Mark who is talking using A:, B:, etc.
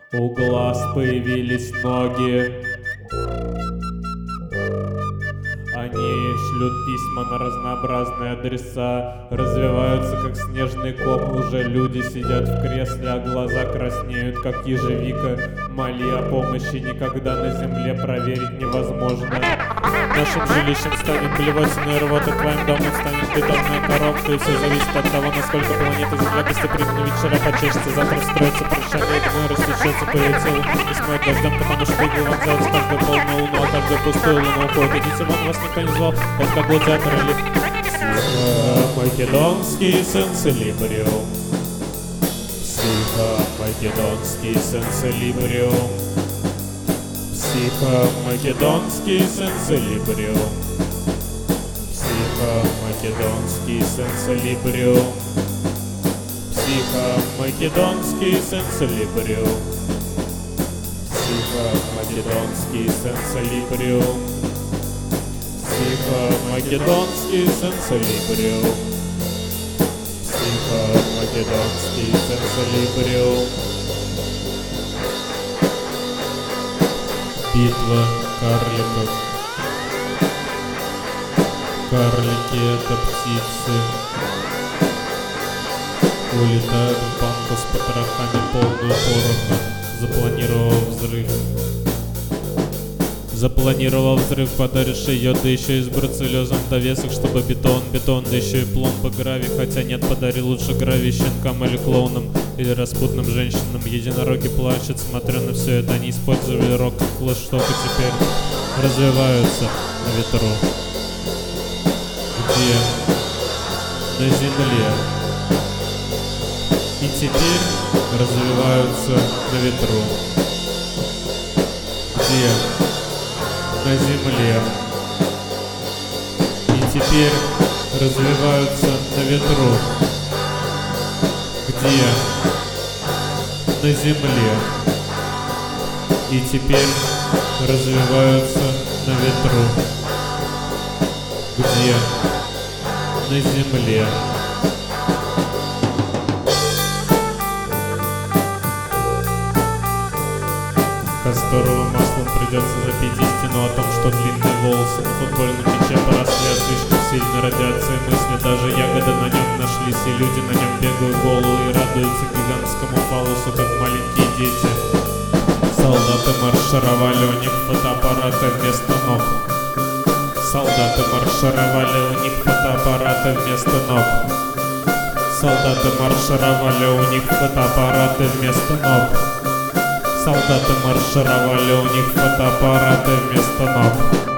A: У глаз появились ноги. Они шлют письма на разнообразные адреса, развиваются как снежный ком. Уже люди сидят в кресле, а глаза краснеют, как ежевика. Моли о помощи, никогда на земле проверить невозможно. Нашим жилищем станет блевотиной рвота, твоим домом станет бетонная коробка. И все зависит от того, насколько планета Земля гостеприимна. Ведь вчера почешется, завтра встроится прощание, днем растечется по ее телу и смоет дождем, потому что иглы вонзаются каждую полную луну, а каждую пустую луну уходит. Идите вон, вас никто не звал, вот как гладиатор или македонский сенсилибриум. Психо-македонский сенсилибриум. Психо-македонский сенсилибриум. Психо-македонский сенсилибриум. Психо-македонский сенсилибриум. Психо-македонский сенсилибриум. Психо-македонский сенсилибриум. Психо-македонский сенсилибриум. Битва карликов. Карлики — это птицы. Улетают в банку с потрохами, полную пороха, запланировав взрыв, подаришь ее, да еще и с бруцеллезом в довесок, чтобы бетон, да еще и пломба гравий. Хотя нет, подари лучше гравий щенкам или клоунам, или распутным женщинам. Единороги плачут, смотря на все это. Они использовали рок как флеш-ток и теперь развиваются на ветру. Где? На земле. И теперь развиваются на ветру. Где? На земле. И теперь развиваются на ветру. Где? На земле. И теперь развиваются на ветру. Где? На земле. Касторовым маслом придется запить истину о том, что длинные волосы на футбольном мяче поросли от слишком сильной радиации мысли. Даже ягоды на нем нашлись, и люди на нем бегают голые и радуются гигантскому фалусу, как маленькие дети. Солдаты маршировали, у них фотоаппараты вместо ног. Солдаты маршировали, у них фотоаппараты вместо ног. Солдаты маршировали, у них фотоаппараты вместо ног. Солдаты маршировали, у них фотоаппараты вместо ног.